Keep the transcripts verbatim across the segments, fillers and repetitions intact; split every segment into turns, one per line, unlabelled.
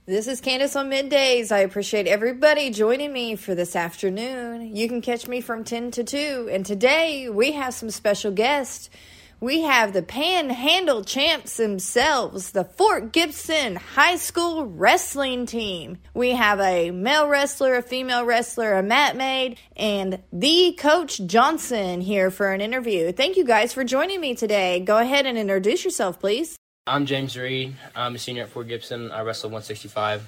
This is Candace on Middays. I appreciate everybody joining me for this afternoon. You can catch me from ten to two. And today we have some special guests. We have the Panhandle champs themselves, the Fort Gibson High School wrestling team. We have a male wrestler, a female wrestler, a mat maid, and the Coach Johnson here for an interview. Thank you guys for joining me today. Go ahead and introduce yourself, please.
I'm James Reed. I'm a senior at Fort Gibson. I wrestle one sixty-five.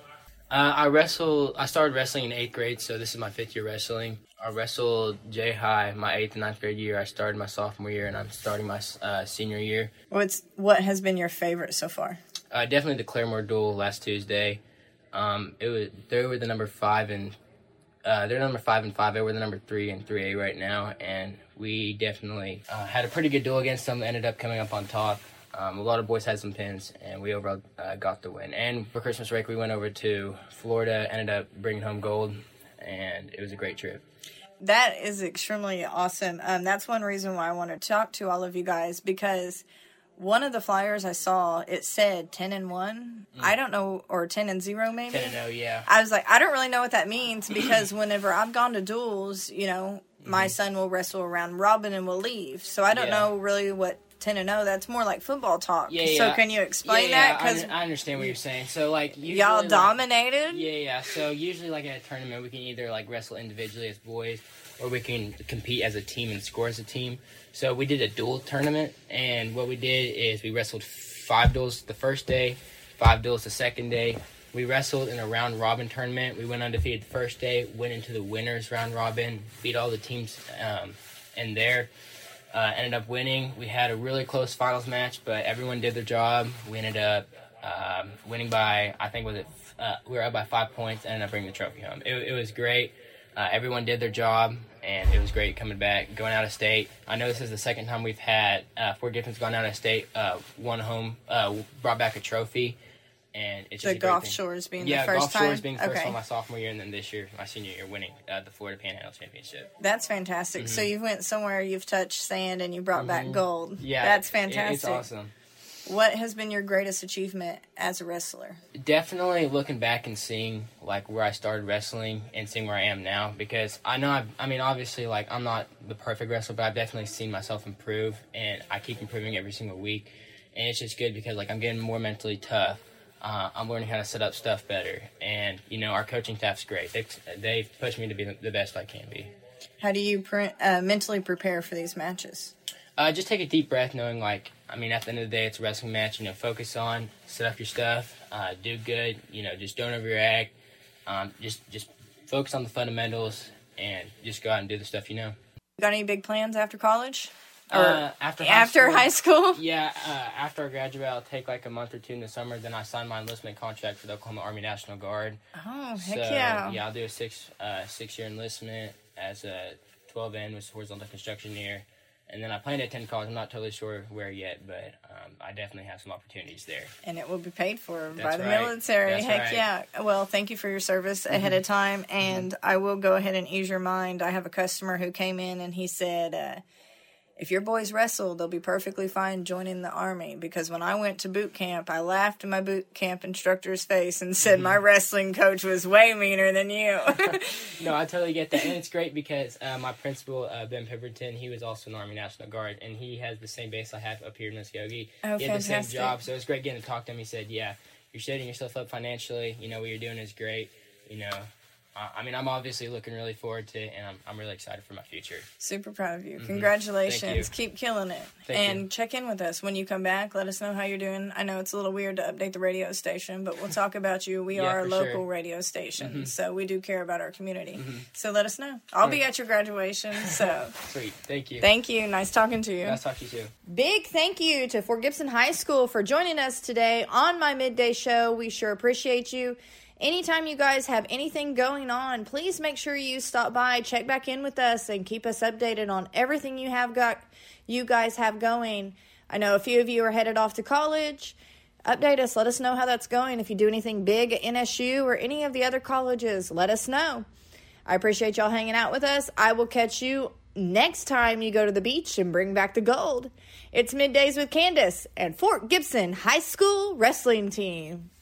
Uh, I wrestle. I started wrestling in eighth grade, so this is my fifth year wrestling. I wrestled J High my eighth and ninth grade year. I started my sophomore year, and I'm starting my uh, senior year.
What's what has been your favorite so far?
Uh, definitely the Claremore duel last Tuesday. Um, it was they were the number five and uh, they're number five and five. They were the number three and three A right now, and we definitely uh, had a pretty good duel against them. Ended up coming up on top. Um, a lot of boys had some pins, and we overall uh, got the win. And for Christmas break, we went over to Florida, ended up bringing home gold, and it was a great trip.
That is extremely awesome. Um, that's one reason why I want to talk to all of you guys, because one of the flyers I saw, it said ten and one. Mm. I don't know, or ten and zero maybe?
ten and oh, yeah.
I was like, I don't really know what that means, because whenever I've gone to duels, you know, mm-hmm. my son will wrestle around Robin and will leave. So I don't yeah. know really what ten and oh, that's more like football talk.
Yeah, yeah.
So can you explain
yeah, yeah.
that? Cause
I, I understand what you're saying. So like usually,
y'all
like,
dominated?
Yeah, yeah. So usually like at a tournament, we can either like wrestle individually as boys, or we can compete as a team and score as a team. So we did a duel tournament, and what we did is we wrestled five duels the first day, five duels the second day. We wrestled in a round robin tournament. We went undefeated the first day, went into the winners round robin, beat all the teams um, in there. Uh, ended up winning. We had a really close finals match, but everyone did their job. We ended up um, winning by, I think, was it? Uh, we were up by five points. Ended up bringing the trophy home. It, it was great. Uh, everyone did their job, and it was great coming back, going out of state. I know this is the second time we've had uh, Fort Gibson's gone out of state, uh, won home, uh, brought back a trophy. And it's just
the Gulf Shores being
yeah,
the first
Gulf
time?
Yeah, Gulf Shores being the first
okay.
one my sophomore year, and then this year, my senior year, winning uh, the Florida Panhandle Championship.
That's fantastic. Mm-hmm. So you went somewhere, you've touched sand, and you brought mm-hmm. back gold.
Yeah.
That's fantastic.
It, it's awesome.
What has been your greatest achievement as a wrestler?
Definitely looking back and seeing, like, where I started wrestling and seeing where I am now, because I know, I've, I mean, obviously, like, I'm not the perfect wrestler, but I've definitely seen myself improve, and I keep improving every single week, and it's just good because, like, I'm getting more mentally tough. Uh, I'm learning how to set up stuff better, and, you know, our coaching staff's great. They've, they've pushed me to be the best I can be.
How do you pre- uh, mentally prepare for these matches?
Uh, just take a deep breath, knowing, like, I mean, at the end of the day, it's a wrestling match. You know, focus on, set up your stuff, uh, do good. You know, just don't overreact. Um, just, just focus on the fundamentals, and just go out and do the stuff you know.
You got any big plans after college? Or
uh, after high
after
school,
high school?
Yeah, uh, after I graduate, I'll take like a month or two in the summer. Then I sign my enlistment contract for the Oklahoma Army National Guard.
Oh, heck
so,
yeah.
Yeah, I'll do a six, uh, six-year enlistment as a twelve N with horizontal construction year. And then I plan to attend college. I'm not totally sure where yet, but um, I definitely have some opportunities there.
And it will be paid for
That's
by the
right.
military.
That's
Heck
right.
yeah. Well, thank you for your service ahead
Mm-hmm.
of time. And mm-hmm. I will go ahead and ease your mind. I have a customer who came in and he said, uh, if your boys wrestle, they'll be perfectly fine joining the Army. Because when I went to boot camp, I laughed in my boot camp instructor's face and said, mm-hmm. my wrestling coach was way meaner than you.
No, I totally get that. And it's great because uh, my principal, uh, Ben Pemberton, he was also in the Army National Guard. And he has the same base I have up here in Muskogee.
Oh,
he had
fantastic.
the same job. So it's great getting to talk to him. He said, yeah, you're setting yourself up financially. You know, what you're doing is great. You know, I mean, I'm obviously looking really forward to it, and I'm I'm really excited for my future.
Super proud of you. Mm-hmm. Congratulations.
Thank you.
Keep killing it.
Thank
and
you.
Check in with us when you come back. Let us know how you're doing. I know it's a little weird to update the radio station, but we'll talk about you. We
yeah,
are a local
sure.
radio station,
mm-hmm.
so we do care about our community.
Mm-hmm.
So let us know. I'll
sure.
be at your graduation. So
Sweet. Thank you.
Thank you. Nice talking to you.
Nice talking to you too.
Big thank you to Fort Gibson High School for joining us today on my midday show. We sure appreciate you. Anytime you guys have anything going on, please make sure you stop by, check back in with us, and keep us updated on everything you have got, you guys have going. I know a few of you are headed off to college. Update us. Let us know how that's going. If you do anything big at N S U or any of the other colleges, let us know. I appreciate y'all hanging out with us. I will catch you next time you go to the beach and bring back the gold. It's Middays with Candace and Fort Gibson High School Wrestling Team.